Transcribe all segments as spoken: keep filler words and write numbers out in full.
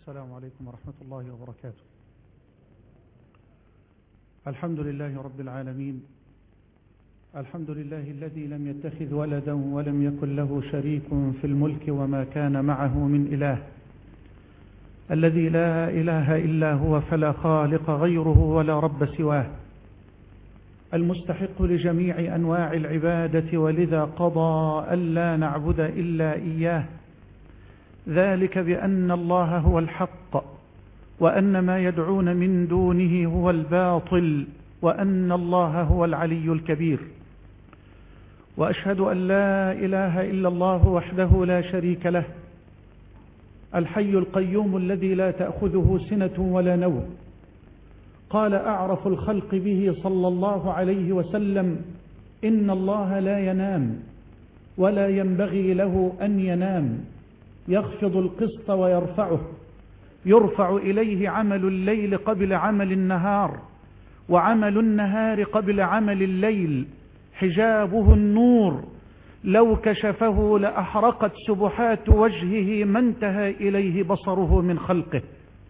السلام عليكم ورحمة الله وبركاته. الحمد لله رب العالمين، الحمد لله الذي لم يتخذ ولدا ولم يكن له شريك في الملك وما كان معه من إله، الذي لا إله إلا هو فلا خالق غيره ولا رب سواه، المستحق لجميع أنواع العبادة، ولذا قضى ألا نعبد إلا إياه، ذلك بأن الله هو الحق وأن ما يدعون من دونه هو الباطل وأن الله هو العلي الكبير. وأشهد أن لا إله إلا الله وحده لا شريك له، الحي القيوم الذي لا تأخذه سنة ولا نوم. قال أعرف الخلق به صلى الله عليه وسلم: إن الله لا ينام ولا ينبغي له أن ينام، يخفض القسط ويرفعه، يرفع إليه عمل الليل قبل عمل النهار، وعمل النهار قبل عمل الليل، حجابه النور، لو كشفه لأحرقت سبحات وجهه ما انتهى إليه بصره من خلقه.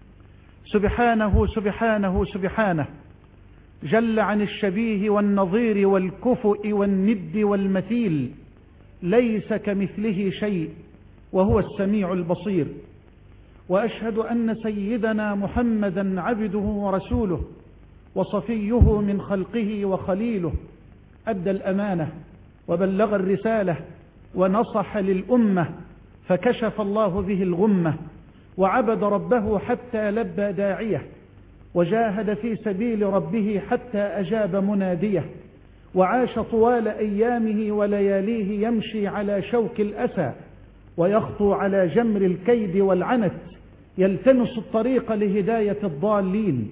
سبحانه سبحانه سبحانه، جل عن الشبيه والنظير والكفؤ والند والمثيل، ليس كمثله شيء وهو السميع البصير. وأشهد أن سيدنا محمدا عبده ورسوله وصفيه من خلقه وخليله، أدى الأمانة وبلغ الرسالة ونصح للأمة، فكشف الله به الغمة، وعبد ربه حتى لبى داعيه، وجاهد في سبيل ربه حتى أجاب مناديه، وعاش طوال أيامه ولياليه يمشي على شوك الأسى، ويخطو على جمر الكيد والعنت، يلتمس الطريق لهداية الضالين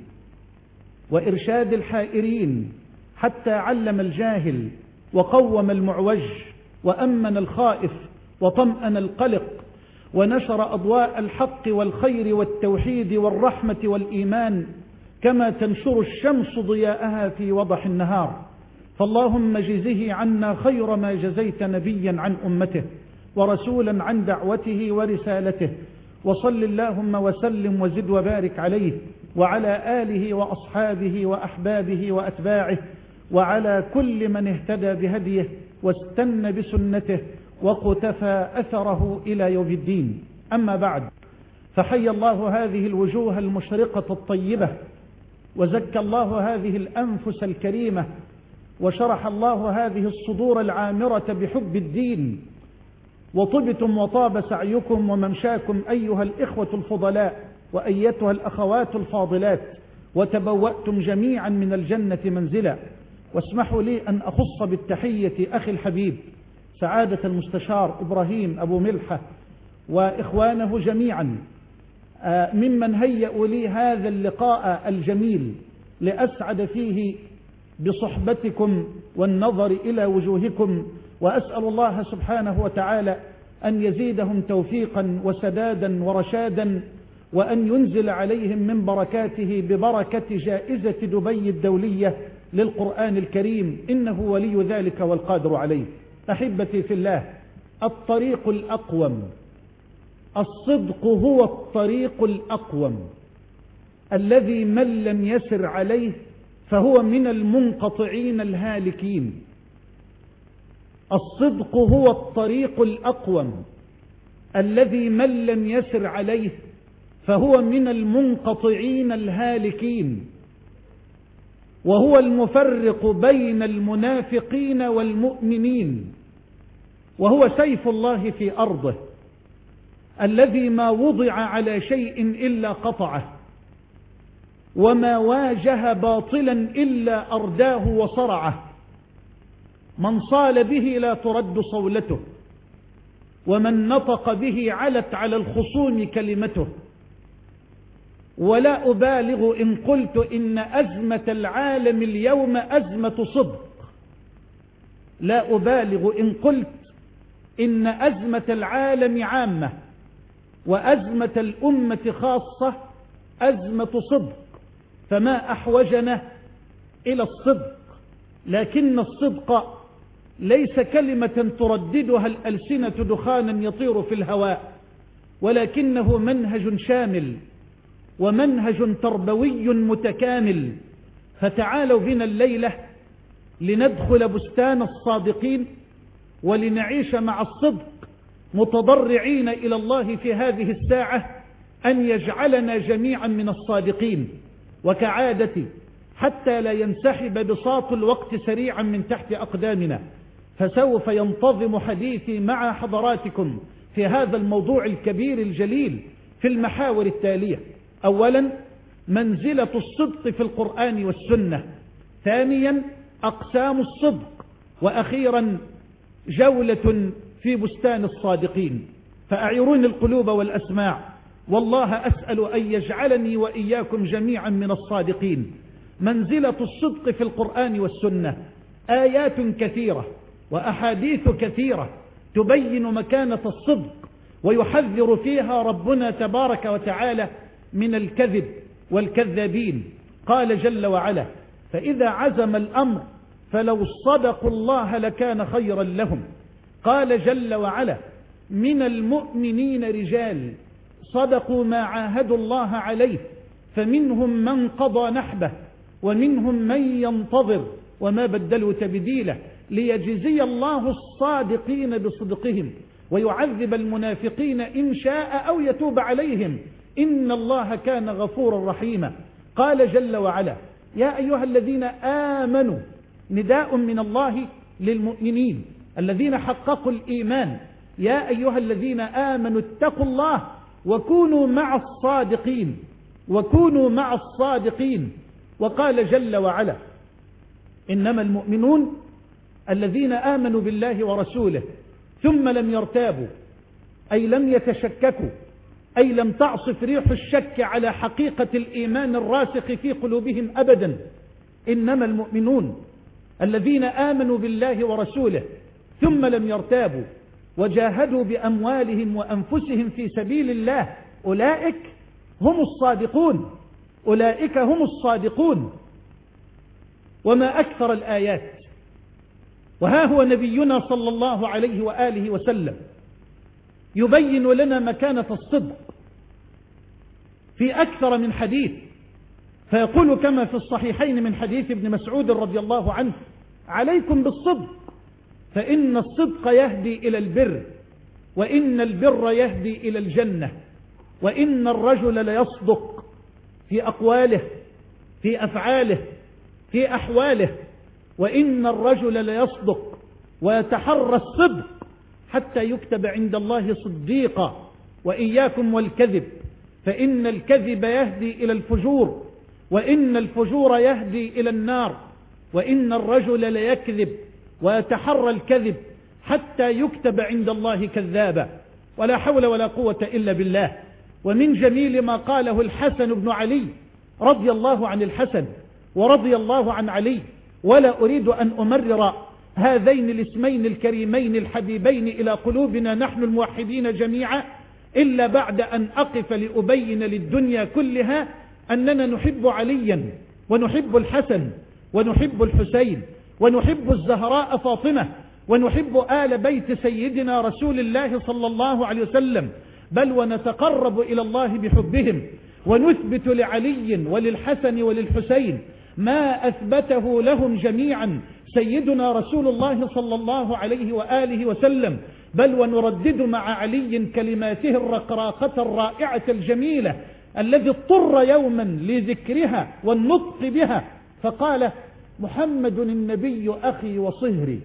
وإرشاد الحائرين، حتى علم الجاهل وقوم المعوج وأمن الخائف وطمأن القلق، ونشر أضواء الحق والخير والتوحيد والرحمة والإيمان، كما تنشر الشمس ضياءها في وضح النهار. فاللهم جزه عنا خير ما جزيت نبيا عن أمته ورسولا عن دعوته ورسالته، وصل اللهم وسلم وزد وبارك عليه وعلى آله وأصحابه وأحبابه وأتباعه، وعلى كل من اهتدى بهديه واستنى بسنته وقتفى أثره إلى يوم الدين. أما بعد، فحي الله هذه الوجوه المشرقة الطيبة، وزكى الله هذه الأنفس الكريمة، وشرح الله هذه الصدور العامرة بحب الدين، وطبتم وطاب سعيكم وممشاكم أيها الإخوة الفضلاء وأيتها الأخوات الفاضلات، وتبوأتم جميعا من الجنة منزلا. واسمحوا لي أن أخص بالتحية أخي الحبيب سعادة المستشار إبراهيم أبو ملحة وإخوانه جميعا، ممن هيئوا لي هذا اللقاء الجميل لأسعد فيه بصحبتكم والنظر إلى وجوهكم، وأسأل الله سبحانه وتعالى أن يزيدهم توفيقا وسدادا ورشادا، وأن ينزل عليهم من بركاته ببركة جائزة دبي الدولية للقرآن الكريم، إنه ولي ذلك والقادر عليه. أحبتي في الله، الطريق الأقوم، الصدق هو الطريق الأقوم الذي من لم يسر عليه فهو من المنقطعين الهالكين. الصدق هو الطريق الأقوم الذي من لم يسر عليه فهو من المنقطعين الهالكين، وهو المفرق بين المنافقين والمؤمنين، وهو سيف الله في أرضه الذي ما وضع على شيء إلا قطعه، وما واجه باطلا إلا أرداه وصرعه. من صال به لا ترد صولته، ومن نطق به علت على الخصوم كلمته. ولا أبالغ إن قلت إن أزمة العالم اليوم أزمة صدق، لا أبالغ إن قلت إن أزمة العالم عامة وأزمة الأمة خاصة أزمة صدق، فما أحوجنا إلى الصدق. لكن الصدق ليس كلمة ترددها الألسنة دخانا يطير في الهواء، ولكنه منهج شامل ومنهج تربوي متكامل. فتعالوا بنا الليلة لندخل بستان الصادقين ولنعيش مع الصدق متضرعين إلى الله في هذه الساعة أن يجعلنا جميعا من الصادقين. وكعادتي حتى لا ينسحب بساط الوقت سريعا من تحت أقدامنا، فسوف ينتظم حديثي مع حضراتكم في هذا الموضوع الكبير الجليل في المحاور التالية: أولا، منزلة الصدق في القرآن والسنة. ثانيا، أقسام الصدق. وأخيرا، جولة في بستان الصادقين. فأعيروني القلوب والأسماع، والله أسأل أن يجعلني وإياكم جميعا من الصادقين. منزلة الصدق في القرآن والسنة: آيات كثيرة وأحاديث كثيرة تبين مكانة الصدق، ويحذر فيها ربنا تبارك وتعالى من الكذب والكذابين. قال جل وعلا: فإذا عزم الأمر فلو صدقوا الله لكان خيرا لهم. قال جل وعلا: من المؤمنين رجال صدقوا ما عاهدوا الله عليه فمنهم من قضى نحبه ومنهم من ينتظر وما بدلوا تبديله ليجزي الله الصادقين بصدقهم ويعذب المنافقين إن شاء أو يتوب عليهم إن الله كان غفورا رحيما. قال جل وعلا: يا أيها الذين آمنوا، نداء من الله للمؤمنين الذين حققوا الإيمان: يا أيها الذين آمنوا اتقوا الله وكونوا مع الصادقين وكونوا مع الصادقين. وقال جل وعلا: إنما المؤمنون الذين آمنوا بالله ورسوله ثم لم يرتابوا، أي لم يتشككوا، أي لم تعصف ريح الشك على حقيقة الإيمان الراسخ في قلوبهم أبدا. إنما المؤمنون الذين آمنوا بالله ورسوله ثم لم يرتابوا وجاهدوا بأموالهم وأنفسهم في سبيل الله، أولئك هم الصادقون، أولئك هم الصادقون. وما أكثر الآيات. وها هو نبينا صلى الله عليه وآله وسلم يبين لنا مكانة الصدق في أكثر من حديث، فيقول كما في الصحيحين من حديث ابن مسعود رضي الله عنه: عليكم بالصدق فإن الصدق يهدي إلى البر وإن البر يهدي إلى الجنة، وإن الرجل ليصدق في أقواله في أفعاله في أحواله، وإن الرجل ليصدق ويتحرى الصدق حتى يكتب عند الله صديقا. وإياكم والكذب فإن الكذب يهدي إلى الفجور وإن الفجور يهدي إلى النار، وإن الرجل ليكذب ويتحرى الكذب حتى يكتب عند الله كذابا. ولا حول ولا قوة إلا بالله. ومن جميل ما قاله الحسن بن علي رضي الله عن الحسن ورضي الله عن علي، ولا أريد أن أمرر هذين الاسمين الكريمين الحبيبين إلى قلوبنا نحن الموحدين جميعا إلا بعد أن أقف لأبين للدنيا كلها أننا نحب عليا ونحب الحسن ونحب الحسين ونحب الزهراء فاطمة ونحب آل بيت سيدنا رسول الله صلى الله عليه وسلم، بل ونتقرب إلى الله بحبهم، ونثبت لعلي وللحسن وللحسين ما أثبته لهم جميعا سيدنا رسول الله صلى الله عليه وآله وسلم، بل ونردد مع علي كلماته الرقراقة الرائعة الجميلة الذي اضطر يوما لذكرها والنطق بها فقال: محمد النبي أخي وصهري،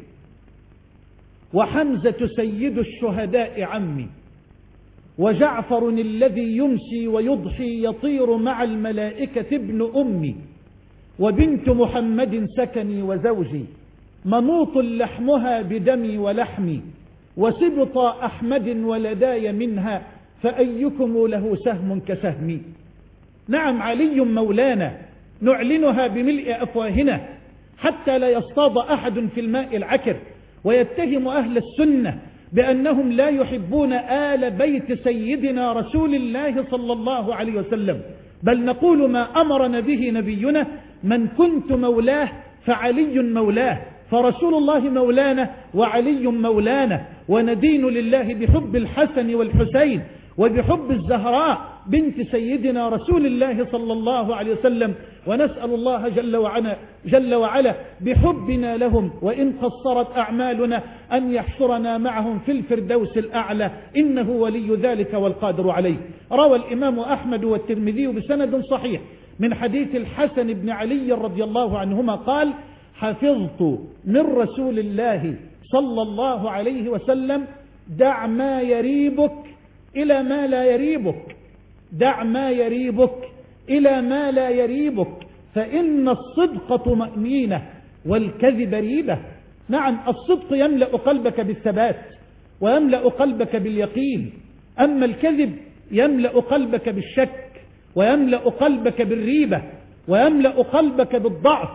وحمزة سيد الشهداء عمي، وجعفر الذي يمسي ويضحي يطير مع الملائكة ابن أمي، وبنت محمد سكني وزوجي، منوط لحمها بدمي ولحمي، وسبط أحمد ولداي منها، فأيكم له سهم كسهمي. نعم، علي مولانا نعلنها بملء أفواهنا حتى لا يصطاد أحد في الماء العكر ويتهم أهل السنة بأنهم لا يحبون آل بيت سيدنا رسول الله صلى الله عليه وسلم، بل نقول ما أمرنا به نبينا: من كنت مولاه فعلي مولاه، فرسول الله مولانا وعلي مولانا، وندين لله بحب الحسن والحسين وبحب الزهراء بنت سيدنا رسول الله صلى الله عليه وسلم، ونسأل الله جل وعلا, جل وعلا بحبنا لهم وإن قصرت أعمالنا أن يحشرنا معهم في الفردوس الأعلى، إنه ولي ذلك والقادر عليه. روى الإمام أحمد والترمذي بسند صحيح من حديث الحسن بن علي رضي الله عنهما قال: حفظت من رسول الله صلى الله عليه وسلم: دع ما يريبك إلى ما لا يريبك، دع ما يريبك إلى ما لا يريبك، فإن الصدق طمأنينة والكذب ريبة. نعم، الصدق يملأ قلبك بالثبات ويملأ قلبك باليقين، أما الكذب يملأ قلبك بالشك ويملأ قلبك بالريبة ويملأ قلبك بالضعف.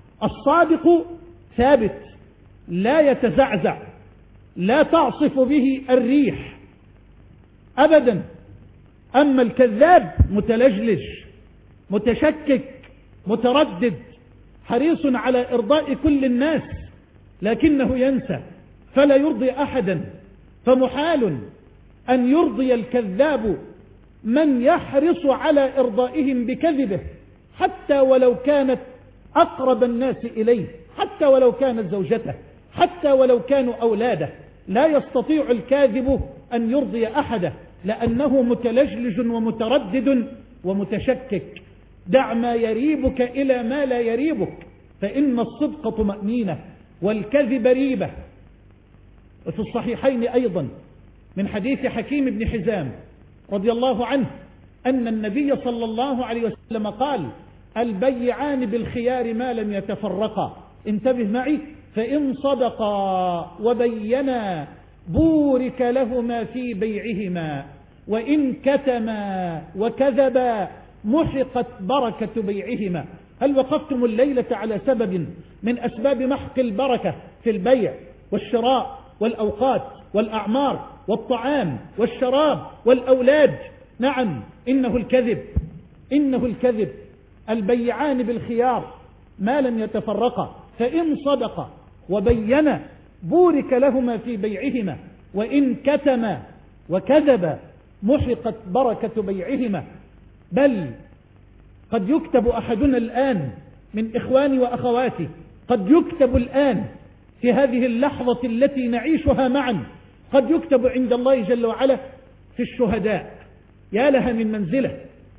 الصادق ثابت لا يتزعزع، لا تعصف به الريح أبدا. أما الكذاب متلجلج متشكك متردد، حريص على إرضاء كل الناس لكنه ينسى فلا يرضي أحدا، فمحال أن يرضي الكذاب من يحرص على إرضائهم بكذبه، حتى ولو كانت أقرب الناس إليه، حتى ولو كانت زوجته، حتى ولو كانوا أولاده. لا يستطيع الكاذب أن يرضي أحدا لأنه متلجلج ومتردد ومتشكك. دع ما يريبك إلى ما لا يريبك، فإن الصدق طمأنينة والكذب ريبة. وفي الصحيحين أيضا من حديث حكيم بن حزام رضي الله عنه أن النبي صلى الله عليه وسلم قال: البيعان بالخيار ما لم يتفرقا. انتبه معي: فإن صدقا وبينا بورك لهما في بيعهما، وإن كتما وكذبا محقت بركة بيعهما. هل وقفتم الليلة على سبب من أسباب محق البركة في البيع والشراء والأوقات والأعمار والطعام والشراب والأولاد؟ نعم، إنه الكذب، إنه الكذب. البيعان بالخيار ما لم يتفرقا، فإن صدقا وبينا بورك لهما في بيعهما، وإن كتما وكذبا محقت بركة بيعهما. بل قد يكتب أحدنا الآن من إخواني وأخواتي، قد يكتب الآن في هذه اللحظة التي نعيشها معا، قد يكتب عند الله جل وعلا في الشهداء. يا لها من منزلة.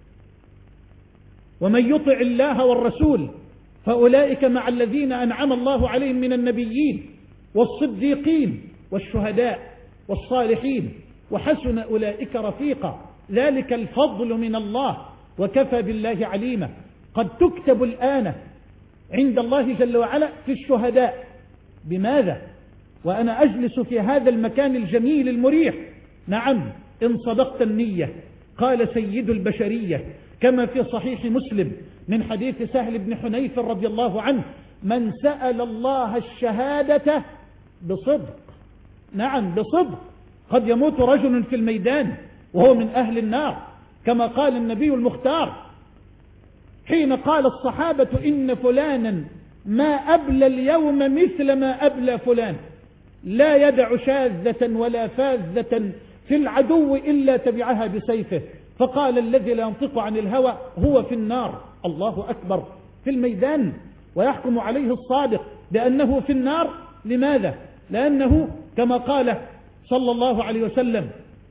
ومن يطع الله والرسول فأولئك مع الذين أنعم الله عليهم من النبيين والصديقين والشهداء والصالحين وحسن أولئك رفيقا، ذلك الفضل من الله وكفى بالله عليما. قد تكتب الآن عند الله جل وعلا في الشهداء. بماذا؟ وأنا أجلس في هذا المكان الجميل المريح. نعم، إن صدقت النية. قال سيد البشرية كما في صحيح مسلم من حديث سهل بن حنيف رضي الله عنه: من سأل الله الشهادة بصدق. نعم، بصدق. قد يموت رجل في الميدان وهو من أهل النار، كما قال النبي المختار حين قال الصحابة: إن فلانا ما أبلى اليوم مثل ما أبلى فلان، لا يدع شاذة ولا فاذة في العدو إلا تبعها بسيفه. فقال الذي لا ينطق عن الهوى: هو في النار. الله أكبر، في الميدان، ويحكم عليه الصادق بأنه في النار. لماذا؟ لأنه كما قال صلى الله عليه وسلم: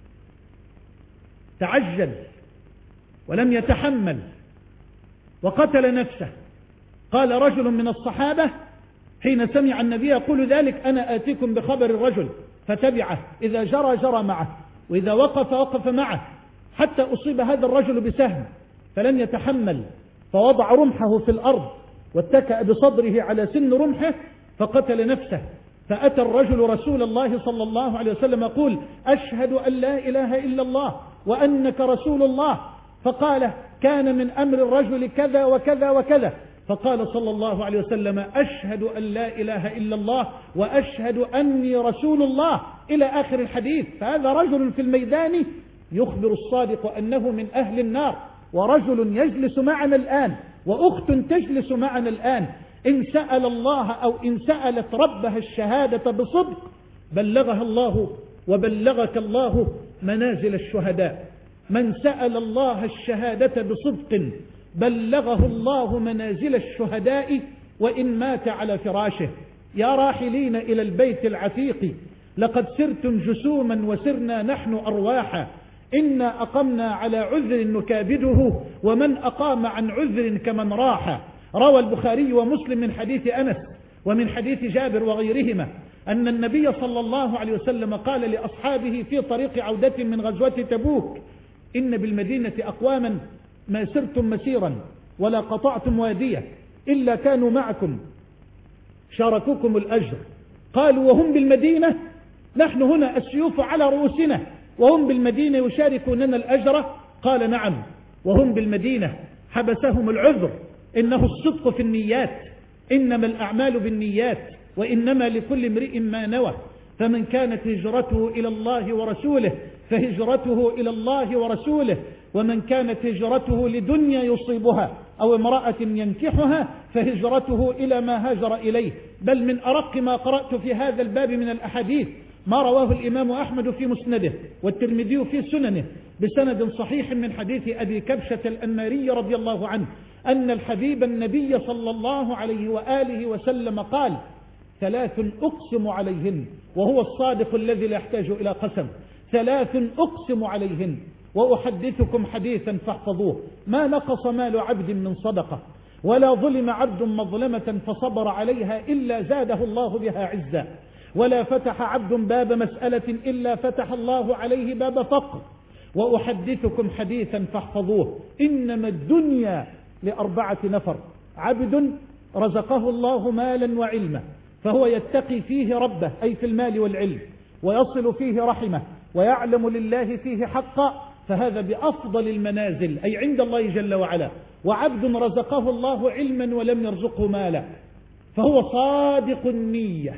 تعجل ولم يتحمل وقتل نفسه. قال رجل من الصحابة حين سمع النبي يقول ذلك: أنا آتيكم بخبر الرجل، فتبعه، إذا جرى جرى معه، وإذا وقف وقف معه، حتى أصيب هذا الرجل بسهم فلن يتحمل، فوضع رمحه في الأرض واتكأ بصدره على سن رمحه فقتل نفسه. فأتى الرجل رسول الله صلى الله عليه وسلم يقول: أشهد أن لا إله إلا الله وأنك رسول الله. فقال: كان من أمر الرجل كذا وكذا وكذا. فقال صلى الله عليه وسلم: أشهد أن لا إله إلا الله وأشهد أني رسول الله، إلى آخر الحديث. فهذا رجل في الميدان يخبر الصادق أنه من أهل النار، ورجل يجلس معنا الآن، وأخت تجلس معنا الآن، إن سأل الله أو إن سألت ربها الشهادة بصدق بلغها الله وبلغك الله منازل الشهداء. من سأل الله الشهادة بصدق بلغه الله منازل الشهداء وإن مات على فراشه. يا راحلين إلى البيت العتيق لقد سرتم جسوما وسرنا نحن أرواحا، إنا أقمنا على عذر نكابده ومن أقام عن عذر كمن راح. روى البخاري ومسلم من حديث أنس ومن حديث جابر وغيرهما أن النبي صلى الله عليه وسلم قال لأصحابه في طريق عودة من غزوة تبوك: إن بالمدينة أقواما ما سرتم مسيرا ولا قطعتم وادية إلا كانوا معكم شاركوكم الأجر. قالوا: وهم بالمدينة؟ نحن هنا السيوف على رؤوسنا وهم بالمدينة يشاركوننا الأجر؟ قال: نعم، وهم بالمدينة حبسهم العذر. إنه الصدق في النيات، إنما الأعمال بالنيات وإنما لكل امرئ ما نوى. فمن كانت هجرته إلى الله ورسوله فهجرته إلى الله ورسوله، ومن كانت هجرته لدنيا يصيبها أو امرأة ينكحها فهجرته إلى ما هاجر إليه. بل من أرق ما قرأت في هذا الباب من الأحاديث ما رواه الإمام أحمد في مسنده والترمذي في سننه بسند صحيح من حديث أبي كبشة الأنماري رضي الله عنه أن الحبيب النبي صلى الله عليه وآله وسلم قال: ثلاث أقسم عليهن، وهو الصادق الذي لا يحتاج إلى قسم. ثلاث أقسم عليهن وأحدثكم حديثا فاحفظوه: ما نقص مال عبد من صدقة ولا ظلم عبد مظلمة فصبر عليها إلا زاده الله بها عزا، ولا فتح عبد باب مسألة إلا فتح الله عليه باب فقر. وأحدثكم حديثا فاحفظوه: إنما الدنيا لأربعة نفر: عبد رزقه الله مالا وعلما فهو يتقي فيه ربه أي في المال والعلم، ويصل فيه رحمه، ويعلم لله فيه حقا، فهذا بأفضل المنازل أي عند الله جل وعلا. وعبد رزقه الله علما ولم يرزقه مالا فهو صادق النية،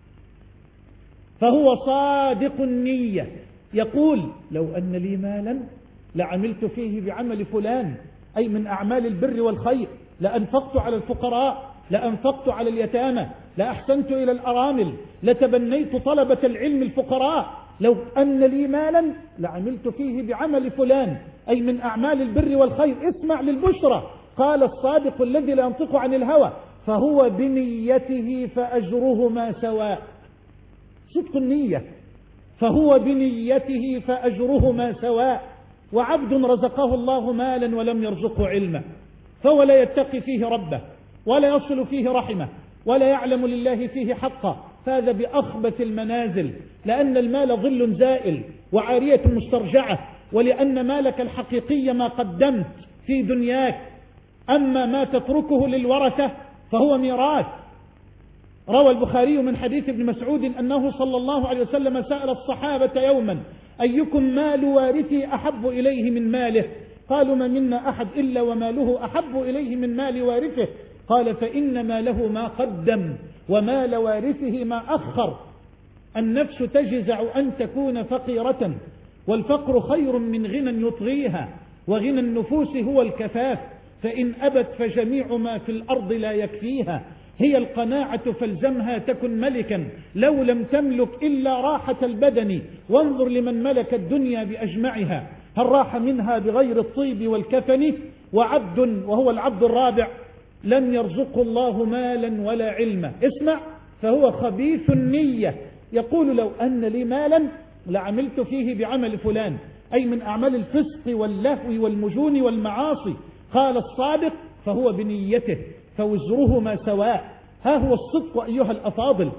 فهو صادق النية يقول: لو أن لي مالا لعملت فيه بعمل فلان أي من أعمال البر والخير، لأنفقت على الفقراء، لأنفقت على اليتامى، لأحسنت إلى الأرامل، لتبنيت طلبة العلم الفقراء. لو أن لي مالا لعملت فيه بعمل فلان أي من أعمال البر والخير. اسمع للبشرى. قال الصادق الذي لا ينطق عن الهوى: فهو بنيته فأجرهما سواء. صدق النية، فهو بنيته فأجرهما سواء. وعبد رزقه الله مالا ولم يرزقه علما فهو لا يتقي فيه ربه ولا يصل فيه رحمه ولا يعلم لله فيه حقا، فهذا بأخبث المنازل، لأن المال ظل زائل وعارية مسترجعة، ولأن مالك الحقيقي ما قدمت في دنياك، أما ما تتركه للورثة فهو ميراث. روى البخاري من حديث ابن مسعود أنه صلى الله عليه وسلم سأل الصحابة يوما: أيكم مال وارثي أحب إليه من ماله؟ قالوا: ما منا أحد إلا وماله أحب إليه من مال وارثه. قال: فإن ماله ما قدم ومال وارثه ما أخر. النفس تجزع أن تكون فقيرة، والفقر خير من غنى يطغيها، وغنى النفوس هو الكفاف، فإن أبت فجميع ما في الأرض لا يكفيها. هي القناعة فالزمها تكن ملكا لو لم تملك إلا راحة البدن، وانظر لمن ملك الدنيا بأجمعها هل راح منها بغير الطيب والكفن. وعبد، وهو العبد الرابع، لم يرزقه الله مالا ولا علما. اسمع: فهو خبيث النية يقول: لو أن لي مالا لعملت فيه بعمل فلان أي من أعمال الفسق واللهو والمجون والمعاصي. قال الصادق: فهو بنيته فوزرهما سواء. ها هو الصدق أيها الأفاضل،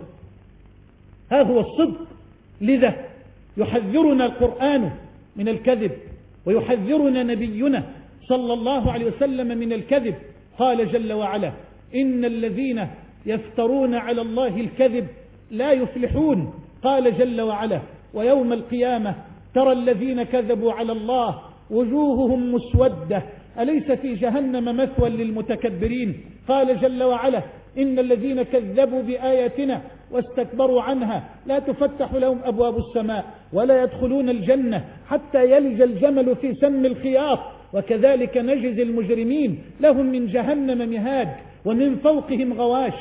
ها هو الصدق. لذا يحذرنا القرآن من الكذب، ويحذرنا نبينا صلى الله عليه وسلم من الكذب. قال جل وعلا: إن الذين يفترون على الله الكذب لا يفلحون. قال جل وعلا: ويوم القيامة ترى الذين كذبوا على الله وجوههم مسودة أليس في جهنم مثوى للمتكبرين. قال جل وعلا: إن الذين كذبوا بآياتنا واستكبروا عنها لا تفتح لهم أبواب السماء ولا يدخلون الجنة حتى يلج الجمل في سم الخياط، وكذلك نجزي المجرمين لهم من جهنم مهاد ومن فوقهم غواش،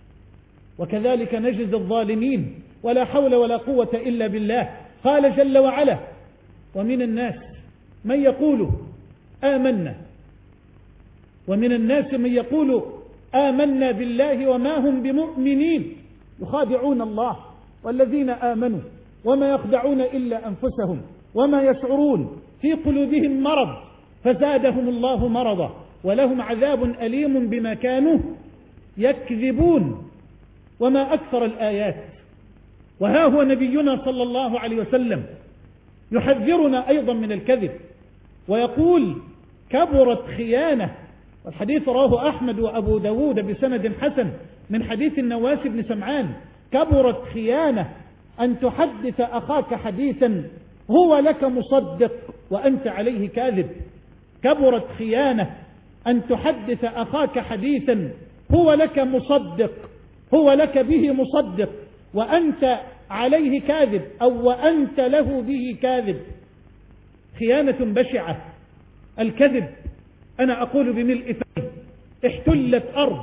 وكذلك نجزي الظالمين ولا حول ولا قوة إلا بالله. قال جل وعلا: ومن الناس من يقول آمنا ومن الناس من يقول آمنا بالله وما هم بمؤمنين يخادعون الله والذين آمنوا وما يخدعون إلا أنفسهم وما يشعرون في قلوبهم مرض فزادهم الله مرضا ولهم عذاب أليم بما كانوا يكذبون. وما أكثر الآيات. وها هو نبينا صلى الله عليه وسلم يحذرنا أيضا من الكذب ويقول كبرت خيانة، والحديث رواه أحمد وأبو داود بسند حسن من حديث النواس بن سمعان: كبرت خيانة أن تحدث أخاك حديثا هو لك مصدق وأنت عليه كاذب. كبرت خيانة أن تحدث أخاك حديثا هو لك مصدق هو لك به مصدق وأنت عليه كاذب أو وأنت له به كاذب. خيانة بشعة. الكذب أنا أقول بملء فيه احتلت أرض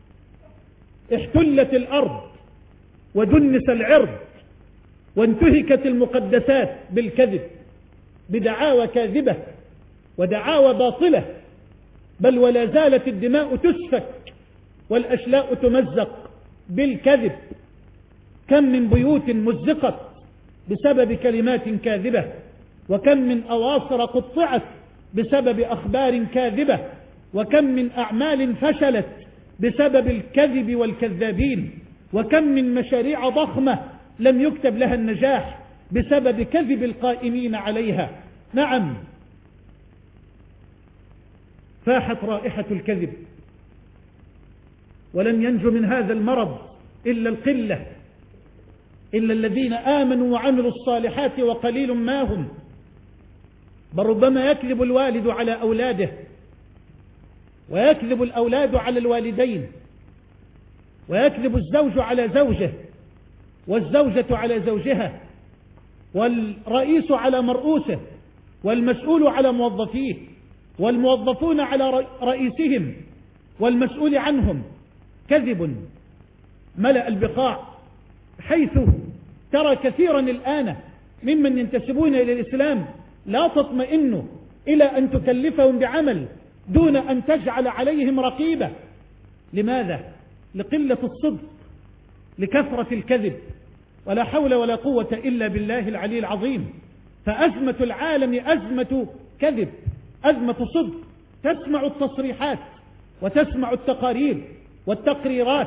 احتلت الأرض ودنس العرض وانتهكت المقدسات بالكذب بدعاوى كاذبة ودعاوى باطلة، بل ولا زالت الدماء تسفك والأشلاء تمزق بالكذب. كم من بيوت مزقت بسبب كلمات كاذبة، وكم من أواصر قطعت بسبب أخبار كاذبة، وكم من أعمال فشلت بسبب الكذب والكذابين، وكم من مشاريع ضخمة لم يكتب لها النجاح بسبب كذب القائمين عليها. نعم، فاحت رائحة الكذب، ولن ينجو من هذا المرض إلا القلة، إلا الذين آمنوا وعملوا الصالحات وقليل ما هم. بل ربما يكذب الوالد على أولاده، ويكذب الأولاد على الوالدين، ويكذب الزوج على زوجه، والزوجة على زوجها، والرئيس على مرؤوسه، والمسؤول على موظفيه، والموظفون على رئيسهم والمسؤول عنهم. كذب ملأ البقاع، حيث ترى كثيرا الآن ممن ينتسبون إلى الإسلام لا تطمئن إلى أن تكلفهم بعمل دون أن تجعل عليهم رقيبة. لماذا؟ لقلة الصدق، لكثرة الكذب، ولا حول ولا قوة إلا بالله العلي العظيم. فأزمة العالم أزمة كذب، أزمة صدق. تسمع التصريحات وتسمع التقارير والتقريرات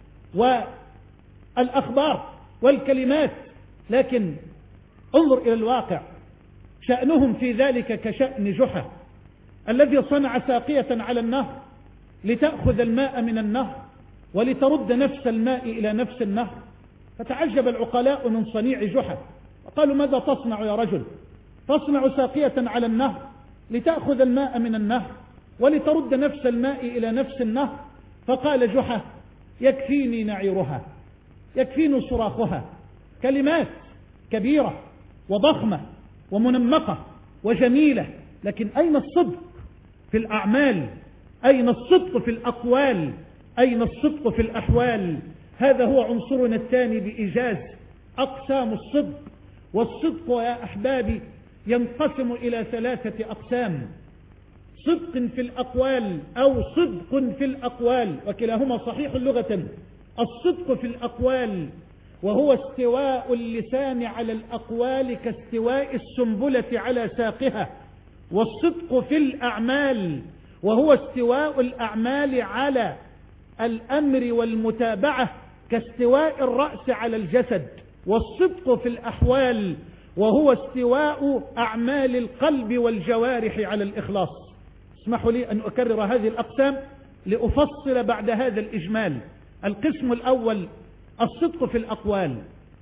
والأخبار والكلمات، لكن انظر إلى الواقع. شأنهم في ذلك كشأن جحا الذي صنع ساقية على النهر لتأخذ الماء من النهر ولترد نفس الماء إلى نفس النهر. فتعجب العقلاء من صنيع جحا وقالوا: ماذا تصنع يا رجل؟ تصنع ساقية على النهر لتأخذ الماء من النهر ولترد نفس الماء إلى نفس النهر. فقال جحا: يكفيني نعيرها، يكفيني صراخها. كلمات كبيرة وضخمة ومنمقة وجميلة، لكن أين الصدق في الأعمال؟ أين الصدق في الأقوال؟ أين الصدق في الأحوال؟ هذا هو عنصرنا الثاني بإيجاز، أقسام الصدق. والصدق يا أحبابي ينقسم إلى ثلاثة أقسام: صدق في الأقوال أو صدق في الأقوال، وكلاهما صحيح لغة. الصدق في الأقوال وهو استواء اللسان على الأقوال كاستواء السنبلة على ساقها. والصدق في الأعمال وهو استواء الأعمال على الأمر والمتابعة كاستواء الرأس على الجسد. والصدق في الأحوال وهو استواء أعمال القلب والجوارح على الإخلاص. اسمحوا لي أن أكرر هذه الأقسام لأفصل بعد هذا الإجمال. القسم الأول الصدق في الأقوال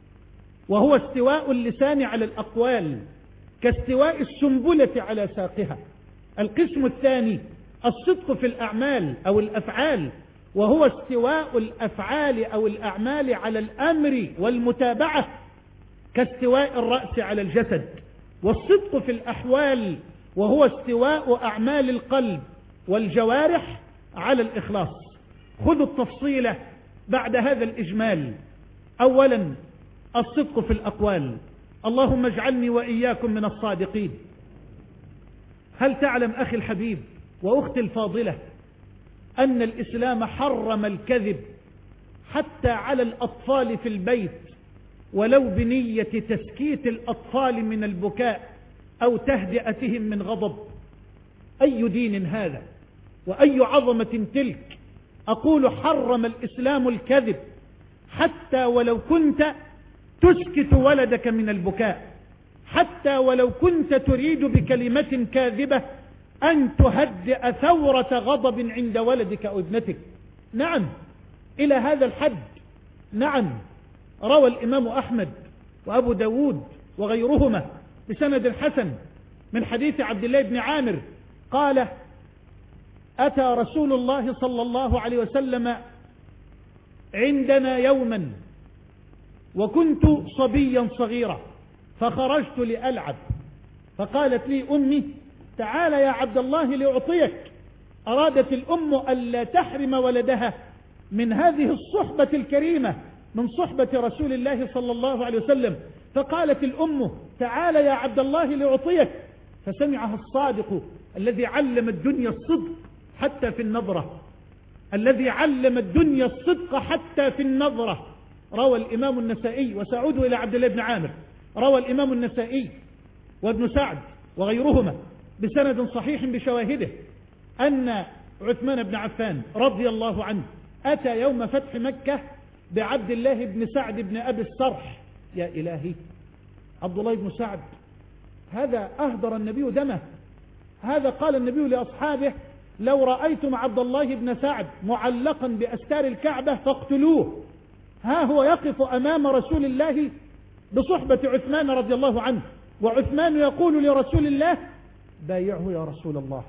وهو استواء اللسان على الأقوال كاستواء السنبلة على ساقها. القسم الثاني الصدق في الأعمال أو الأفعال وهو استواء الأفعال أو الأعمال على الأمر والمتابعة كاستواء الرأس على الجسد. والصدق في الأحوال وهو استواء أعمال القلب والجوارح على الإخلاص. خذوا التفصيل بعد هذا الإجمال. أولا الصدق في الأقوال. اللهم اجعلني وإياكم من الصادقين. هل تعلم أخي الحبيب وأختي الفاضلة أن الإسلام حرم الكذب حتى على الأطفال في البيت، ولو بنية تسكيت الأطفال من البكاء أو تهدئتهم من غضب؟ أي دين هذا وأي عظمة تلك؟ أقول حرم الإسلام الكذب حتى ولو كنت تسكت ولدك من البكاء، حتى ولو كنت تريد بكلمة كاذبة أن تهدئ ثورة غضب عند ولدك أو ابنتك. نعم، إلى هذا الحد. نعم، روى الإمام أحمد وأبو داود وغيرهما بسند حسن من حديث عبد الله بن عامر قال: أتى رسول الله صلى الله عليه وسلم عندنا يوما وكنت صبيا صغيرا فخرجت لألعب، فقالت لي أمي: تعال يا عبد الله لأعطيك. أرادت الأم ألا تحرم ولدها من هذه الصحبة الكريمة، من صحبة رسول الله صلى الله عليه وسلم، فقالت الأم: تعال يا عبد الله لأعطيك. فسمعها الصادق الذي علم الدنيا الصدق حتى في النظرة، الذي علم الدنيا الصدق حتى في النظرة. روى الإمام النسائي، وسأعود إلى عبد الله بن عامر، روى الإمام النسائي وابن سعد وغيرهما بسند صحيح بشواهده أن عثمان بن عفان رضي الله عنه أتى يوم فتح مكة بعبد الله بن سعد بن أبي الصرح. يا إلهي، عبد الله بن سعد هذا أهدر النبي دمه. هذا قال النبي لأصحابه: لو رأيتم عبد الله بن سعد معلقا بأستار الكعبة فاقتلوه. ها هو يقف أمام رسول الله بصحبة عثمان رضي الله عنه، وعثمان يقول لرسول الله: بايعه يا رسول الله.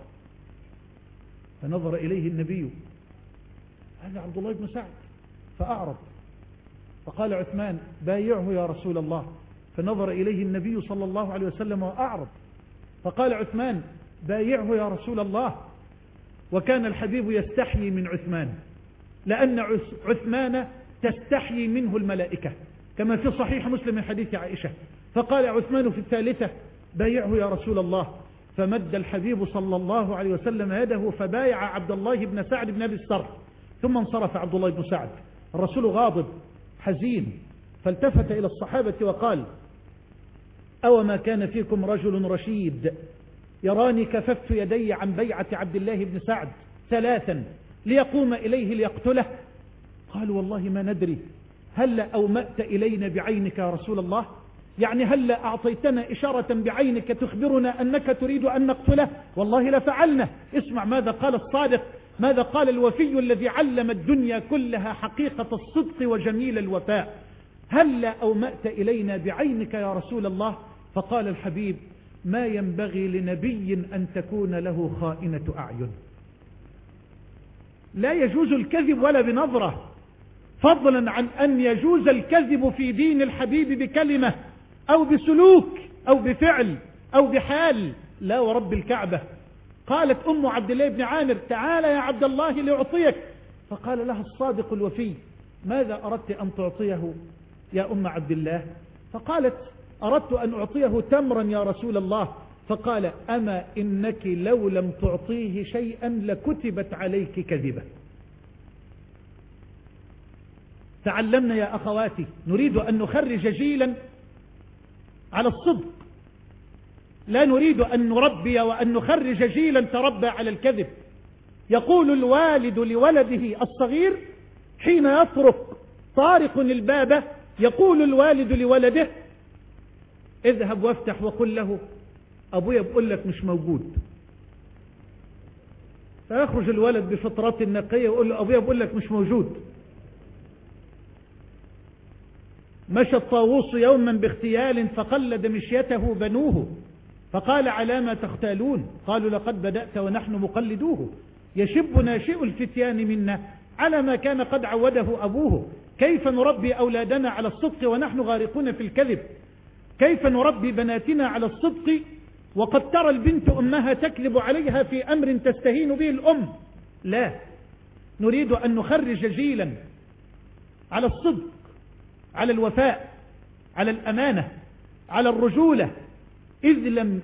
فنظر إليه النبي: هذا عبد الله بن سعد، فأعرض. فقال عثمان: بايعه يا رسول الله. فنظر إليه النبي صلى الله عليه وسلم وأعرض. فقال عثمان: بايعه يا رسول الله. وكان الحبيب يستحيي من عثمان، لأن عثمان تستحيي منه الملائكة، كما في صحيح مسلم من حديث عائشة. فقال عثمان في الثالثة: بايعه يا رسول الله. فمد الحبيب صلى الله عليه وسلم يده فبايع عبد الله بن سعد بن أبي الصرح، ثم انصرف عبد الله بن سعد. الرسول غاضب حزين، فالتفت إلى الصحابة وقال: أو ما كان فيكم رجل رشيد يراني كففت يدي عن بيعة عبد الله بن سعد ثلاثا ليقوم إليه ليقتله؟ قالوا: والله ما ندري. هل أومأت إلينا بعينك يا رسول الله؟ يعني هل أعطيتنا إشارة بعينك تخبرنا أنك تريد أن نقتله؟ والله لفعلنا. اسمع ماذا قال الصادق، ماذا قال الوفي الذي علم الدنيا كلها حقيقة الصدق وجميل الوفاء: هل أومأت إلينا بعينك يا رسول الله؟ فقال الحبيب: ما ينبغي لنبي أن تكون له خائنة أعين. لا يجوز الكذب ولا بنظرة، فضلا عن أن يجوز الكذب في دين الحبيب بكلمة أو بسلوك أو بفعل أو بحال. لا ورب الكعبة. قالت أم عبد الله بن عامر: تعال يا عبد الله لأعطيك. فقال لها الصادق الوفي: ماذا أردت أن تعطيه يا أم عبد الله؟ فقالت: أردت أن أعطيه تمرا يا رسول الله. فقال: أما إنك لو لم تعطيه شيئا لكتبت عليك كذبة. تعلمنا يا أخواتي، نريد أن نخرج جيلا على الصدق، لا نريد أن نربي وأن نخرج جيلا تربى على الكذب. يقول الوالد لولده الصغير حين يطرق طارق الباب، يقول الوالد لولده: اذهب وافتح وقل له أبويا بقول لك مش موجود. فيخرج الولد بفطرة النقية ويقول له: أبويا بقول لك مش موجود. مشى الطاووس يوما باغتيال فقلد مشيته بنوه، فقال: على ما تختالون؟ قالوا: لقد بدأت ونحن مقلدوه. يشب ناشئ الفتيان منا على ما كان قد عوده أبوه. كيف نربي أولادنا على الصدق ونحن غارقون في الكذب؟ كيف نربي بناتنا على الصدق وقد ترى البنت أمها تكذب عليها في أمر تستهين به الأم؟ لا، نريد أن نخرج جيلا على الصدق، على الوفاء، على الأمانة، على الرجولة، إذ لم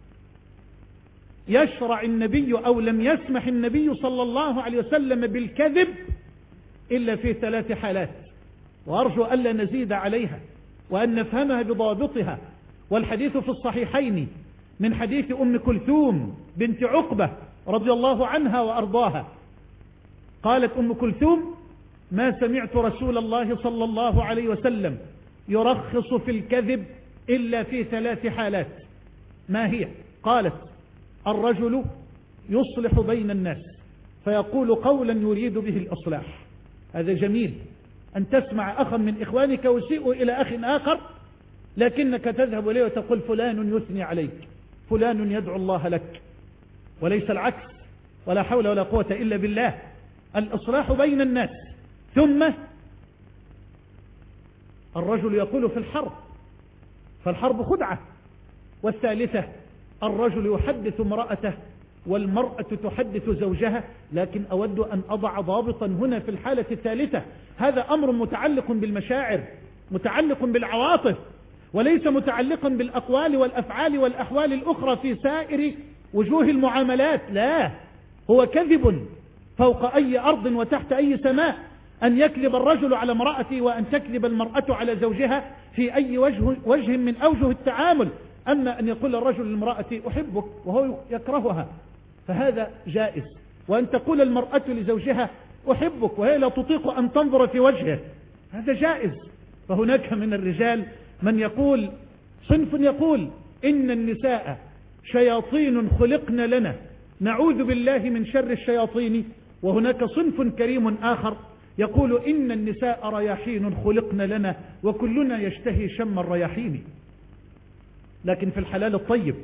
يشرع النبي أو لم يسمح النبي صلى الله عليه وسلم بالكذب إلا في ثلاث حالات، وأرجو ألا نزيد عليها وأن نفهمها بضابطها. والحديث في الصحيحين من حديث أم كلثوم بنت عقبة رضي الله عنها وأرضاها، قالت أم كلثوم: ما سمعت رسول الله صلى الله عليه وسلم يرخص في الكذب إلا في ثلاث حالات. ما هي؟ قالت: الرجل يصلح بين الناس فيقول قولا يريد به الإصلاح. هذا جميل أن تسمع أخا من إخوانك يسيء إلى أخ آخر، لكنك تذهب إليه وتقول فلان يثني عليك، فلان يدعو الله لك، وليس العكس. ولا حول ولا قوة إلا بالله. الإصلاح بين الناس. ثم الرجل يقول في الحرب، فالحرب خدعة. والثالثة الرجل يحدث امرأته والمرأة تحدث زوجها. لكن أود أن أضع ضابطا هنا في الحالة الثالثة، هذا أمر متعلق بالمشاعر، متعلق بالعواطف، وليس متعلقا بالأقوال والأفعال والأحوال الأخرى في سائر وجوه المعاملات. لا، هو كذب فوق أي أرض وتحت أي سماء أن يكذب الرجل على امرأته وأن تكذب المرأة على زوجها في أي وجه, وجه من أوجه التعامل. أما أن يقول الرجل لامرأته أحبك وهو يكرهها فهذا جائز، وأن تقول المرأة لزوجها أحبك وهي لا تطيق أن تنظر في وجهه هذا جائز. فهناك من الرجال من يقول، صنف يقول إن النساء شياطين خلقن لنا نعوذ بالله من شر الشياطين، وهناك صنف كريم آخر يقول إن النساء رياحين خلقن لنا وكلنا يشتهي شم الرياحين. لكن في الحلال الطيب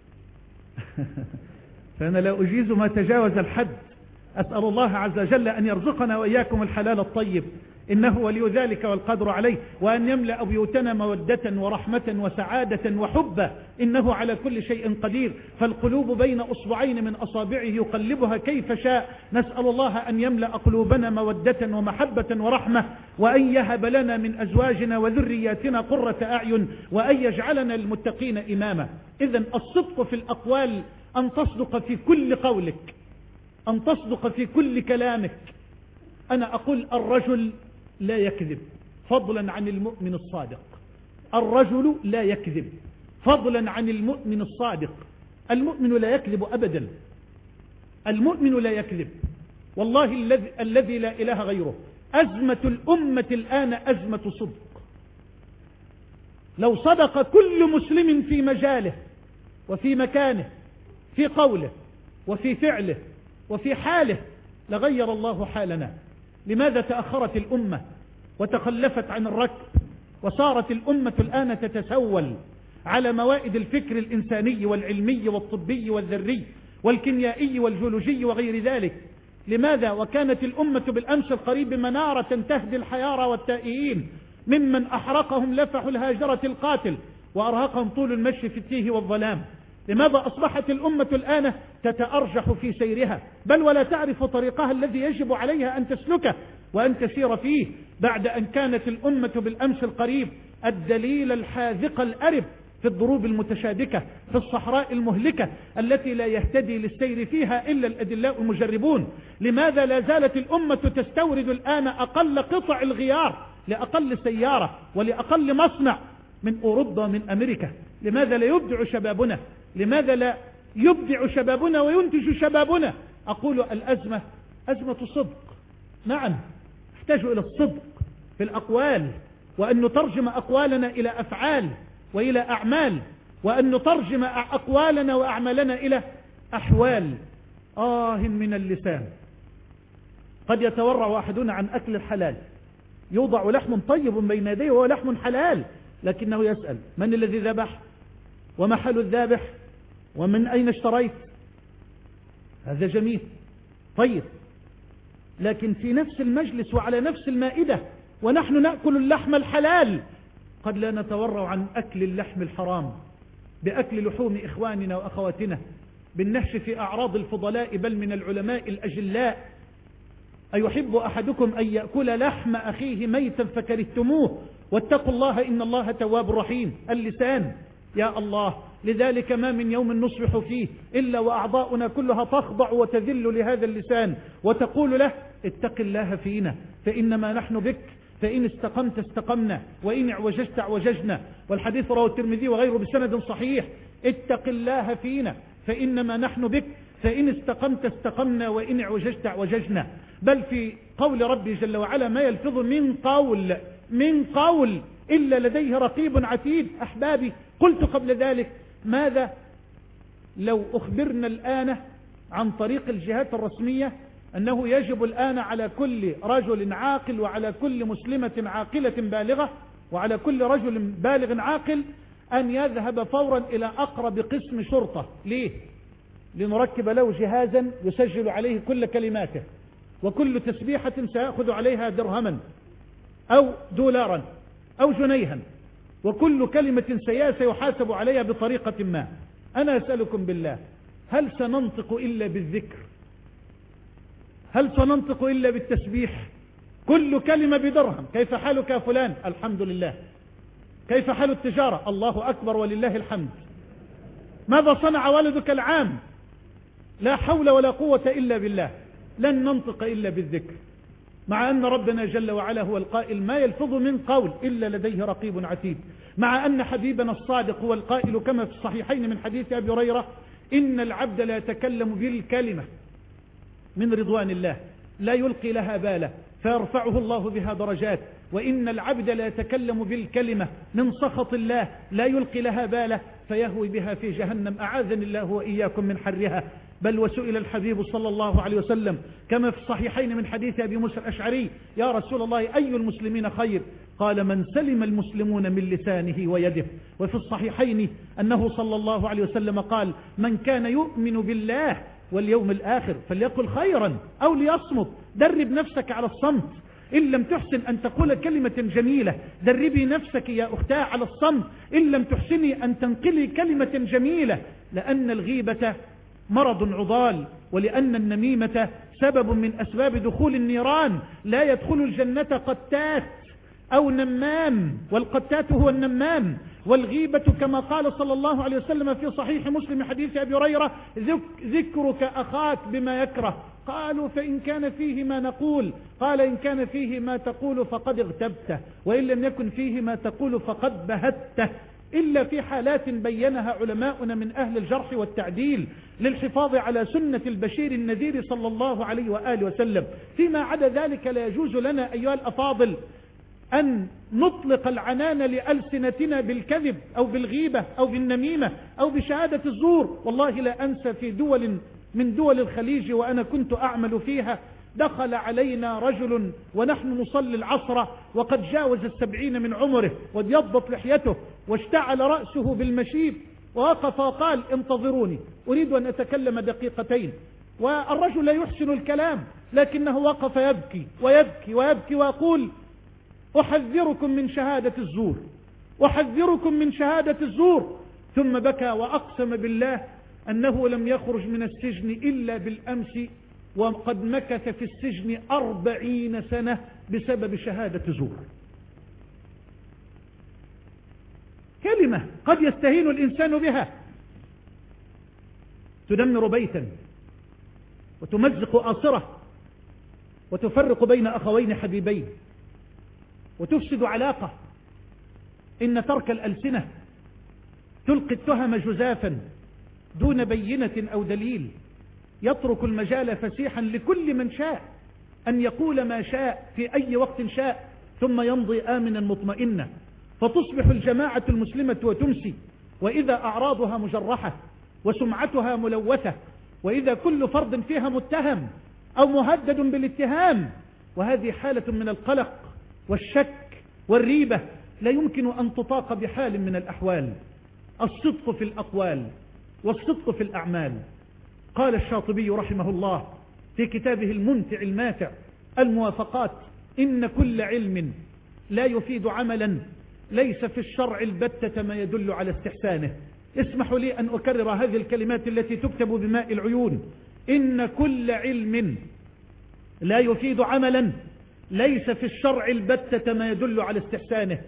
فأنا لا أجيز ما تجاوز الحد. أسأل الله عز وجل أن يرزقنا وإياكم الحلال الطيب، إنه ولي ذلك والقدر عليه، وأن يملأ بيوتنا مودة ورحمة وسعادة وحبا، إنه على كل شيء قدير. فالقلوب بين أصبعين من أصابعه يقلبها كيف شاء. نسأل الله أن يملأ قلوبنا مودة ومحبة ورحمة، وأن يهب لنا من أزواجنا وذرياتنا قرة أعين، وأن يجعلنا المتقين إماما. إذن الصدق في الأقوال، أن تصدق في كل قولك، أن تصدق في كل كلامك. أنا أقول الرجل لا يكذب فضلا عن المؤمن الصادق. الرجل لا يكذب فضلا عن المؤمن الصادق. المؤمن لا يكذب أبدا. المؤمن لا يكذب. والله الذي, الذي لا إله غيره. أزمة الأمة الآن أزمة صدق. لو صدق كل مسلم في مجاله وفي مكانه، في قوله وفي فعله وفي حاله، لغير الله حالنا. لماذا تأخرت الأمة وتخلفت عن الركب، وصارت الأمة الآن تتسول على موائد الفكر الإنساني والعلمي والطبي والذري والكيميائي والجيولوجي وغير ذلك؟ لماذا وكانت الأمة بالأمس القريب منارة تهدي الحيارى والتائهين ممن أحرقهم لفح الهاجرة القاتل وأرهقهم طول المشي في التيه والظلام؟ لماذا أصبحت الأمة الآن تتأرجح في سيرها، بل ولا تعرف طريقها الذي يجب عليها أن تسلكه وأن تسير فيه، بعد أن كانت الأمة بالأمس القريب الدليل الحاذق الأرب في الضروب المتشابكة، في الصحراء المهلكة التي لا يهتدي للسير فيها إلا الأدلاء المجربون؟ لماذا لا زالت الأمة تستورد الآن أقل قطع الغيار لأقل سيارة ولأقل مصنع من أوروبا من أمريكا؟ لماذا لا يبدع شبابنا؟ لماذا لا يبدع شبابنا وينتج شبابنا؟ أقول الأزمة أزمة صدق. نعم، نحتاج إلى الصدق في الأقوال، وأن نترجم أقوالنا إلى أفعال وإلى أعمال، وأن نترجم أقوالنا وأعمالنا إلى أحوال. آه من اللسان. قد يتورع أحدنا عن أكل الحلال، يوضع لحم طيب بين يديه وهو لحم حلال، لكنه يسأل من الذي ذبح، ومحل الذابح، ومن أين اشتريت؟ هذا جميل طيب، لكن في نفس المجلس وعلى نفس المائدة ونحن نأكل اللحم الحلال قد لا نتورع عن أكل اللحم الحرام، بأكل لحوم إخواننا وأخواتنا، بالنهش في أعراض الفضلاء بل من العلماء الأجلاء. أيحب أحدكم أن يأكل لحم أخيه ميتا فكرهتموه واتقوا الله إن الله تواب رحيم. اللسان يا الله، لذلك ما من يوم نصبح فيه إلا وأعضاؤنا كلها تخضع وتذل لهذا اللسان وتقول له اتق الله فينا فإنما نحن بك، فإن استقمت استقمنا وإن اعوججت اعوججنا. والحديث رواه الترمذي وغيره بسند صحيح. اتق الله فينا فإنما نحن بك، فإن استقمت استقمنا وإن اعوججت اعوججنا. بل في قول ربي جل وعلا ما يلفظ من قول من قول إلا لديه رقيب عتيد. أحبابي، قلت قبل ذلك ماذا لو أخبرنا الآن عن طريق الجهات الرسمية أنه يجب الآن على كل رجل عاقل وعلى كل مسلمة عاقلة بالغة وعلى كل رجل بالغ عاقل أن يذهب فورا إلى أقرب قسم شرطة. ليه؟ لنركب له جهازا يسجل عليه كل كلماته، وكل تسبيحة سيأخذ عليها درهما أو دولارا أو جنيها، وكل كلمة سيئة سيحاسب عليها بطريقة ما. أنا أسألكم بالله، هل سننطق إلا بالذكر؟ هل سننطق إلا بالتسبيح؟ كل كلمة بدرهم. كيف حالك يا فلان؟ الحمد لله. كيف حال التجارة؟ الله أكبر ولله الحمد. ماذا صنع والدك العام؟ لا حول ولا قوة إلا بالله. لن ننطق إلا بالذكر، مع أن ربنا جل وعلا هو القائل ما يلفظ من قول إلا لديه رقيب عتيد، مع أن حبيبنا الصادق هو القائل كما في الصحيحين من حديث أبي هريرة إن العبد لا يتكلم بالكلمة من رضوان الله لا يلقي لها باله فيرفعه الله بها درجات، وإن العبد لا يتكلم بالكلمة من سخط الله لا يلقي لها باله فيهوي بها في جهنم، أعاذني الله وإياكم من حرها. بل وسئل الحبيب صلى الله عليه وسلم كما في الصحيحين من حديث أبي موسى الأشعري يا رسول الله أي المسلمين خير؟ قال من سلم المسلمون من لسانه ويده. وفي الصحيحين أنه صلى الله عليه وسلم قال من كان يؤمن بالله واليوم الآخر فليقل خيرا أو ليصمت. درب نفسك على الصمت. إن لم تحسن أن تقول كلمة جميلة دربي نفسك يا أختاه على الصمت. إن لم تحسني أن تنقلي كلمة جميلة، لأن الغيبة مرض عضال، ولأن النميمة سبب من أسباب دخول النيران. لا يدخل الجنة قتات أو نمام، والقتات هو النمام. والغيبة كما قال صلى الله عليه وسلم في صحيح مسلم حديث أبي هريرة ذكرك أخاك بما يكره. قالوا فإن كان فيه ما نقول؟ قال إن كان فيه ما تقول فقد اغتبته، وإن لم يكن فيه ما تقول فقد بهته، إلا في حالات بينها علماؤنا من أهل الجرح والتعديل للحفاظ على سنة البشير النذير صلى الله عليه وآله وسلم. فيما عدا ذلك لا يجوز لنا أيها الأفاضل أن نطلق العنان لألسنتنا بالكذب أو بالغيبة أو بالنميمة أو بشهادة الزور. والله لا أنسى في دول من دول الخليج وأنا كنت أعمل فيها دخل علينا رجل ونحن نصلي العصر وقد جاوز السبعين من عمره وابيضت لحيته واشتعل رأسه بالمشيب، ووقف وقال انتظروني أريد أن أتكلم دقيقتين. والرجل لا يحسن الكلام لكنه وقف يبكي ويبكي ويبكي ويقول أحذركم من شهادة الزور، أحذركم من شهادة الزور. ثم بكى وأقسم بالله أنه لم يخرج من السجن إلا بالأمس، وقد مكث في السجن أربعين سنة بسبب شهادة زور. كلمة قد يستهين الإنسان بها تدمر بيتا وتمزق آصرة وتفرق بين أخوين حبيبين وتفسد علاقة. إن ترك الألسنة تلقي التهم جزافا دون بينة أو دليل، يترك المجال فسيحا لكل من شاء أن يقول ما شاء في أي وقت شاء ثم يمضي آمنا مطمئنا، فتصبح الجماعة المسلمة وتمسي وإذا أعراضها مجرحة وسمعتها ملوثة، وإذا كل فرد فيها متهم أو مهدد بالاتهام. وهذه حالة من القلق والشك والريبة لا يمكن أن تطاق بحال من الأحوال. الصدق في الأقوال والصدق في الأعمال. قال الشاطبي رحمه الله في كتابه الممتع الماتع الموافقات إن كل علم لا يفيد عملا ليس في الشرع البتة ما يدل على استحسانه. اسمحوا لي أن أكرر هذه الكلمات التي تكتب بماء العيون. إن كل علم لا يفيد عملا ليس في الشرع البتة ما يدل على استحسانه.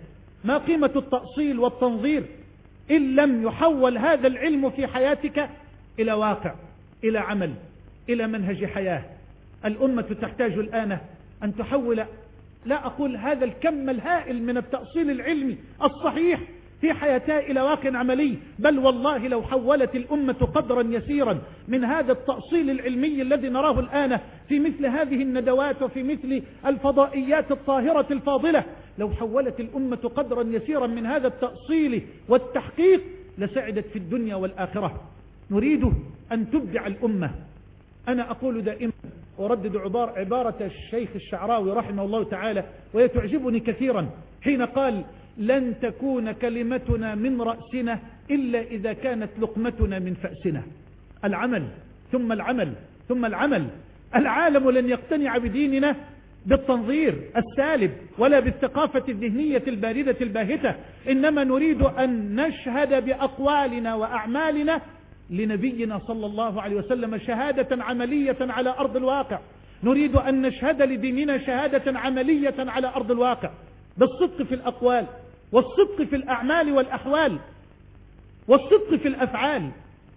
ما قيمة التأصيل والتنظير إن لم يحول هذا العلم في حياتك إلى واقع، إلى عمل، إلى منهج حياة. الأمة تحتاج الآن أن تحول، لا أقول هذا الكم الهائل من التأصيل العلمي الصحيح في حياتها إلى واقع عملي، بل والله لو حولت الأمة قدرا يسيرا من هذا التأصيل العلمي الذي نراه الآن في مثل هذه الندوات وفي مثل الفضائيات الطاهرة الفاضلة، لو حولت الأمة قدرا يسيرا من هذا التأصيل والتحقيق لسعدت في الدنيا والآخرة. نريد أن تبدع الأمة. أنا أقول دائما وردد عبارة الشيخ الشعراوي رحمه الله تعالى وهي تعجبني كثيرا، حين قال: لن تكون كلمتنا من رأسنا إلا إذا كانت لقمتنا من فأسنا. العمل ثم العمل ثم العمل. العالم لن يقتنع بديننا بالتنظير السالب ولا بالثقافة الذهنية الباردة الباهتة، إنما نريد أن نشهد بأقوالنا وأعمالنا لنبينا صلى الله عليه وسلم شهادة عملية على أرض الواقع. نريد أن نشهد لديننا شهادة عملية على أرض الواقع، بالصدق في الأقوال والصدق في الأعمال والأحوال والصدق في الأفعال.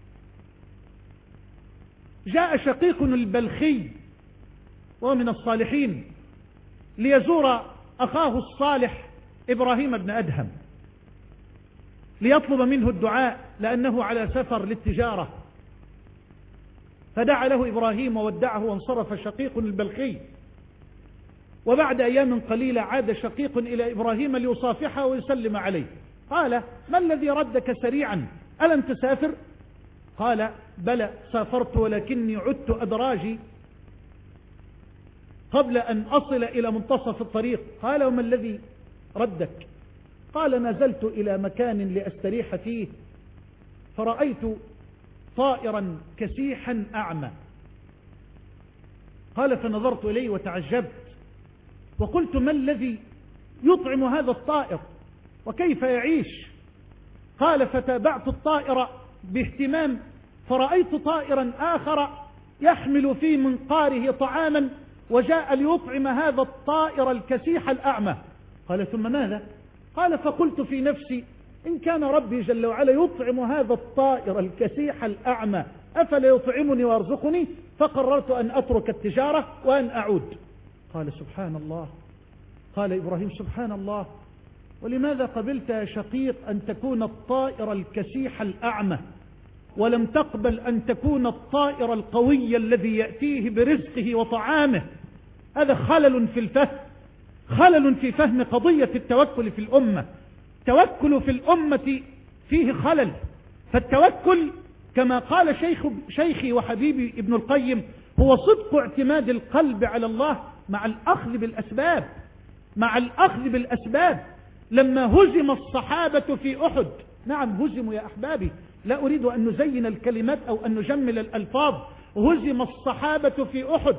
جاء شقيق البلخي وهو من الصالحين ليزور أخاه الصالح إبراهيم بن أدهم ليطلب منه الدعاء لأنه على سفر للتجارة، فدعا له إبراهيم وودعه وانصرف شقيق البلخي. وبعد أيام قليلة عاد شقيق إلى إبراهيم ليصافحه ويسلم عليه. قال: ما الذي ردك سريعا؟ ألم تسافر؟ قال: بلى سافرت ولكني عدت أدراجي قبل أن أصل إلى منتصف الطريق. قال: وما الذي ردك؟ قال: نزلت إلى مكان لأستريح فيه فرأيت طائرا كسيحا أعمى. قال: فنظرت إليه وتعجبت وقلت: ما الذي يطعم هذا الطائر وكيف يعيش؟ قال: فتابعت الطائر باهتمام فرأيت طائرا آخر يحمل في منقاره طعاما وجاء ليطعم هذا الطائر الكسيح الأعمى. قال: ثم ماذا؟ قال: فقلت في نفسي: إن كان ربي جل وعلا يطعم هذا الطائر الكسيح الأعمى أفلا يطعمني ويرزقني؟ فقررت أن أترك التجارة وأن أعود. قال: سبحان الله. قال إبراهيم: سبحان الله، ولماذا قبلت يا شقيق أن تكون الطائر الكسيح الأعمى ولم تقبل أن تكون الطائر القوي الذي يأتيه برزقه وطعامه؟ هذا خلل في الفهم، خلل في فهم قضية التوكل في الأمة. التوكل في الأمة فيه خلل. فالتوكل كما قال شيخ شيخي وحبيبي ابن القيم هو صدق اعتماد القلب على الله مع الأخذ بالأسباب، مع الأخذ بالأسباب. لما هزم الصحابة في أحد، نعم هزموا يا أحبابي، لا أريد أن نزين الكلمات أو أن نجمل الألفاظ، هزم الصحابة في أحد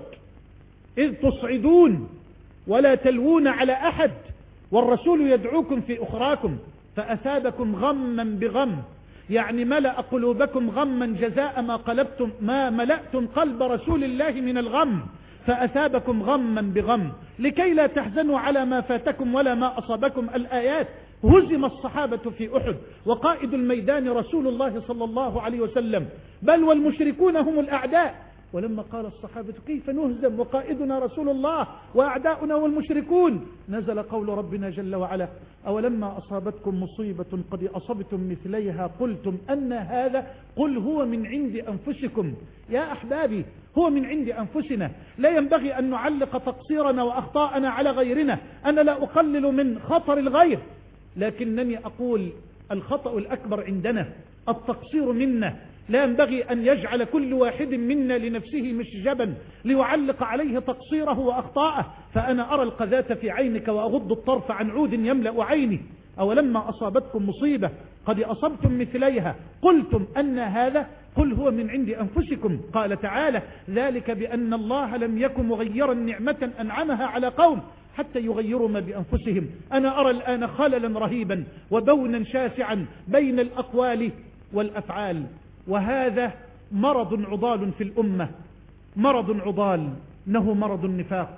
إذ تصعدون ولا تلوون على أحد والرسول يدعوكم في أخراكم فأثابكم غما بغم، يعني ملأ قلوبكم غما جزاء ما قلبتم ما ملأتم قلب رسول الله من الغم، فأثابكم غما بغم لكي لا تحزنوا على ما فاتكم ولا ما أصابكم. الآيات. هزم الصحابة في أحد وقائد الميدان رسول الله صلى الله عليه وسلم، بل والمشركون هم الأعداء. ولما قال الصحابة: كيف نهزم وقائدنا رسول الله وأعداؤنا والمشركون؟ نزل قول ربنا جل وعلا: أولما أصابتكم مصيبة قد أصبتم مثليها قلتم أن هذا قل هو من عند أنفسكم. يا أحبابي، هو من عند أنفسنا. لا ينبغي أن نعلق تقصيرنا وأخطاءنا على غيرنا. أنا لا أقلل من خطر الغير، لكنني أقول الخطأ الأكبر عندنا، التقصير منا. لا ينبغي أن يجعل كل واحد منا لنفسه مشجبا ليعلق عليه تقصيره وأخطاءه. فأنا أرى القذاة في عينك وأغض الطرف عن عود يملأ عيني. أولما أصابتكم مصيبة قد أصبتم مثليها قلتم أن هذا قل هو من عند أنفسكم. قال تعالى: ذلك بأن الله لم يكن مغيرا نعمة أنعمها على قوم حتى يغيروا ما بأنفسهم. أنا أرى الآن خللا رهيبا وبونا شاسعا بين الأقوال والأفعال، وهذا مرض عضال في الأمة، مرض عضال إنه مرض النفاق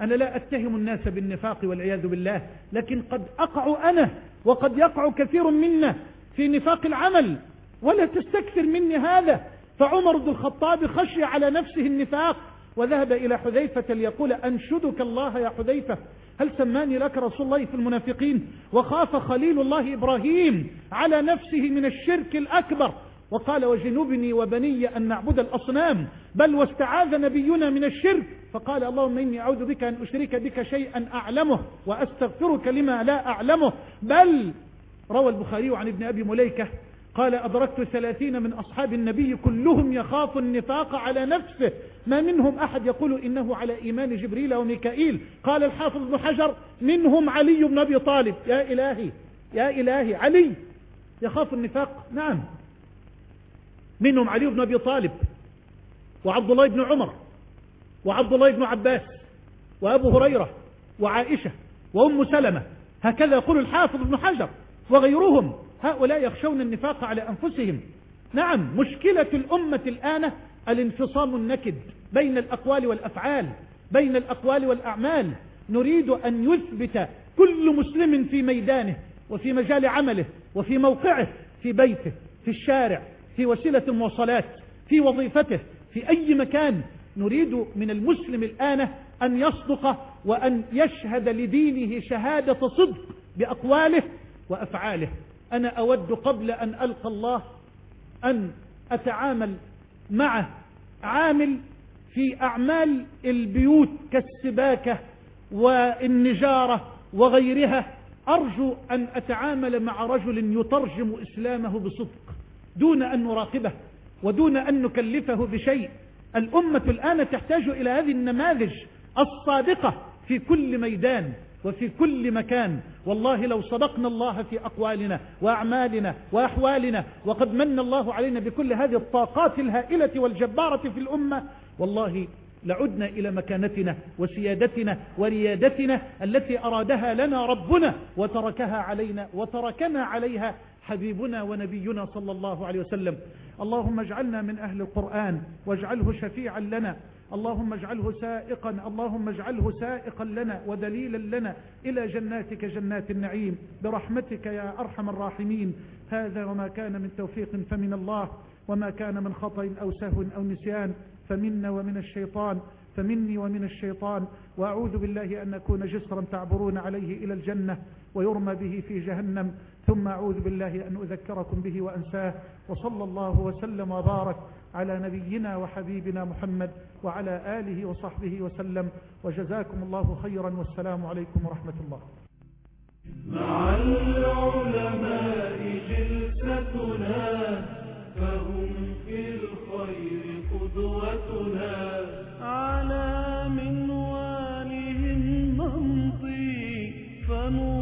أنا لا أتهم الناس بالنفاق والعياذ بالله، لكن قد أقع أنا وقد يقع كثير منا في نفاق العمل، ولا تستكثر مني هذا. فعمر بن الخطاب خشي على نفسه النفاق وذهب إلى حذيفة ليقول أنشدك الله يا حذيفة، هل سماني لك رسول الله في المنافقين؟ وخاف خليل الله إبراهيم على نفسه من الشرك الأكبر وقال وجنبني وبني أن نعبد الأصنام، بل واستعاذ نبينا من الشرك فقال اللهم إني أعوذ بك أن أشرك بك شيئا أعلمه وأستغفرك لما لا أعلمه. بل روى البخاري عن ابن أبي مليكة قال أدركت ثلاثين من أصحاب النبي كلهم يخاف النفاق على نفسه، ما منهم أحد يقول إنه على إيمان جبريل وميكائيل. قال الحافظ ابن حجر منهم علي بن أبي طالب. يا إلهي يا إلهي، علي يخاف النفاق؟ نعم، منهم علي بن أبي طالب وعبد الله بن عمر وعبد الله بن عباس وأبو هريرة وعائشة وأم سلمة، هكذا يقول الحافظ ابن حجر وغيرهم. هؤلاء يخشون النفاق على أنفسهم. نعم، مشكلة الأمة الآن الانفصام النكد بين الأقوال والأفعال، بين الأقوال والأعمال. نريد أن يثبت كل مسلم في ميدانه وفي مجال عمله وفي موقعه، في بيته، في الشارع، في وسيلة المواصلات، في وظيفته، في أي مكان. نريد من المسلم الآن أن يصدق وأن يشهد لدينه شهادة صدق بأقواله وأفعاله. أنا أود قبل أن ألقى الله أن أتعامل مع عامل في أعمال البيوت كالسباكة والنجارة وغيرها، أرجو أن أتعامل مع رجل يترجم إسلامه بصدق دون أن نراقبه ودون أن نكلفه بشيء. الأمة الآن تحتاج إلى هذه النماذج الصادقة في كل ميدان وفي كل مكان. والله لو صدقنا الله في أقوالنا وأعمالنا وأحوالنا، وقد من الله علينا بكل هذه الطاقات الهائلة والجبارة في الأمة، والله لعدنا إلى مكانتنا وسيادتنا وريادتنا التي أرادها لنا ربنا وتركها علينا وتركنا عليها حبيبنا ونبينا صلى الله عليه وسلم. اللهم اجعلنا من أهل القرآن واجعله شفيعا لنا، اللهم اجعله سائقا اللهم اجعله سائقا لنا ودليلا لنا إلى جناتك جنات النعيم برحمتك يا أرحم الراحمين. هذا وما كان من توفيق فمن الله، وما كان من خطأ أو سهو أو نسيان فمنا ومن الشيطان فمني ومن الشيطان. وأعوذ بالله أن نكون جسرا تعبرون عليه إلى الجنة ويرمى به في جهنم، ثم أعوذ بالله أن أذكركم به وأنساه. وصلى الله وسلم وبارك على نبينا وحبيبنا محمد وعلى آله وصحبه وسلم، وجزاكم الله خيرا، والسلام عليكم ورحمة الله. مع العلماء جلستنا فهم في الخير قدوتنا، على منوالهم نمضي فنور